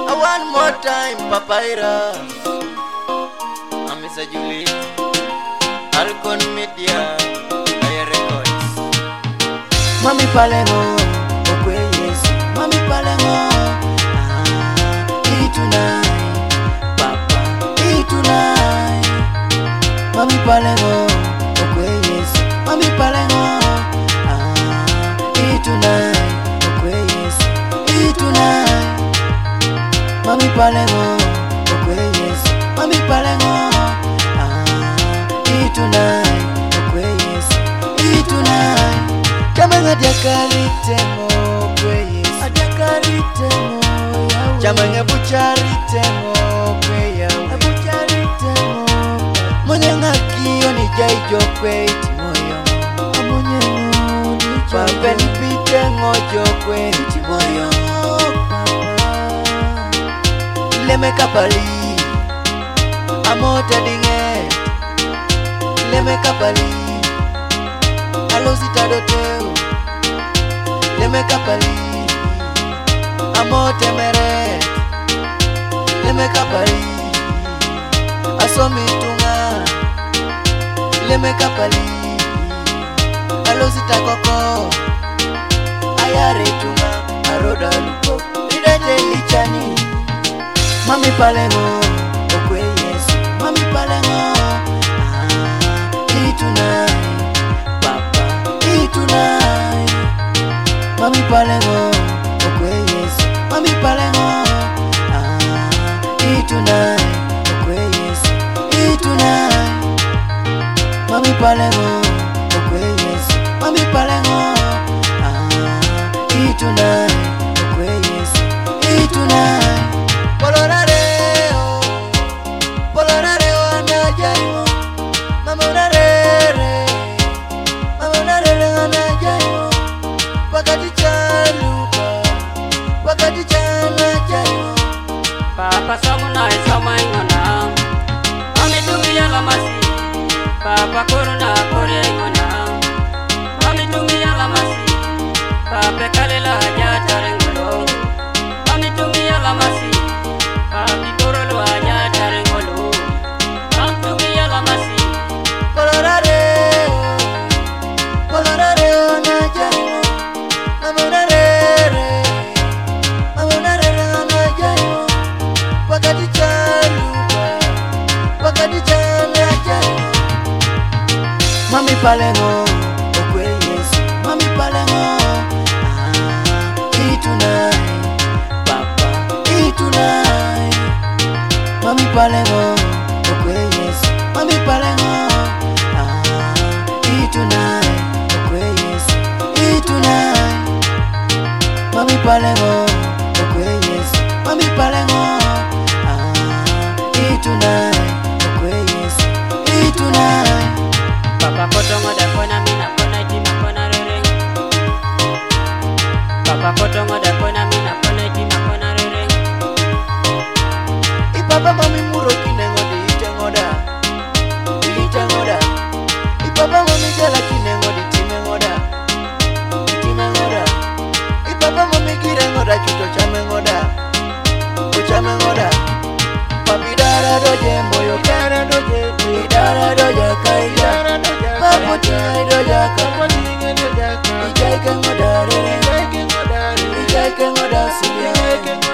One more time, Papaira. I'm Mr. Julie. Alcon Media, Aya Records. Mami palengo, okwe Yesu. Mami palengo, tonight, Papa, tonight. Mami palengo, okwe Yesu. Mami palengo, tonight, okwe Yesu. Tonight. Mami palengo, okwe Yesu. Mami palengo, tonight, okwe Yesu. Tonight. Chamanga diakari temo, okwe Yesu. Adiakari temo, Yahweh. Chamanga buchari temo, okwe Yahweh. Buchari temo. Mwenye ngakio ni jaijo kwe itimoyo. Mwenye ngoni Pape nipite ngojo kwe itimoyo. Leme kapali Amota dinget Leme kapali Alosita doteo Leme kapali Amote meret Leme kapali Asomi tunga Leme kapali Alosita koko Ayare tunga Aroda lupo Ridete lichani Mami palengo, okwe Yesu. Mami palengo, tonight, Papa, tonight. Mami palengo, okwe Yesu. Mami palengo, tonight, okwe Yesu. Tonight. Mami palengo, okwe Yesu. Mami palengo, tonight, okwe Yesu. Tonight. Polorareo anajaimo Mama unarere anajaimo Wakati chaluka Wakati chanajaimo Papa somu na isoma ingona Mami tumia la masi Papa koruna kore ingona Mami tumia la masi Papa kalela hajata rengolo Mami tumia la masi Papi korolo hajata rengolo Mami tumia la masi Polorareo anajaimo Mama unarere anajaimo Wakati chaluka Wakati chanajaimo Mami palengo, okwe Yesu. Mami palengo, tonight, Papa, tonight. Mami palengo, okwe Yesu. Mami palengo, tonight, okwe Yesu. Tonight. Mami palengo, okwe Yesu. Mami palengo, tonight, okwe Yesu. Tonight. Papa kotongo da kona mina kona jima kona rere Papa kotongo da kona mina kona jima kona rere Ipapa mami muro kinengo di itengoda Ipapa mami jala kinengo di timengoda Ipapa mami kirengoda chuto chamengoda Papi dara doje moyo kara doje Dara doje kaida Papo tinga doja Ijai kengoda rere Ijai kengoda siya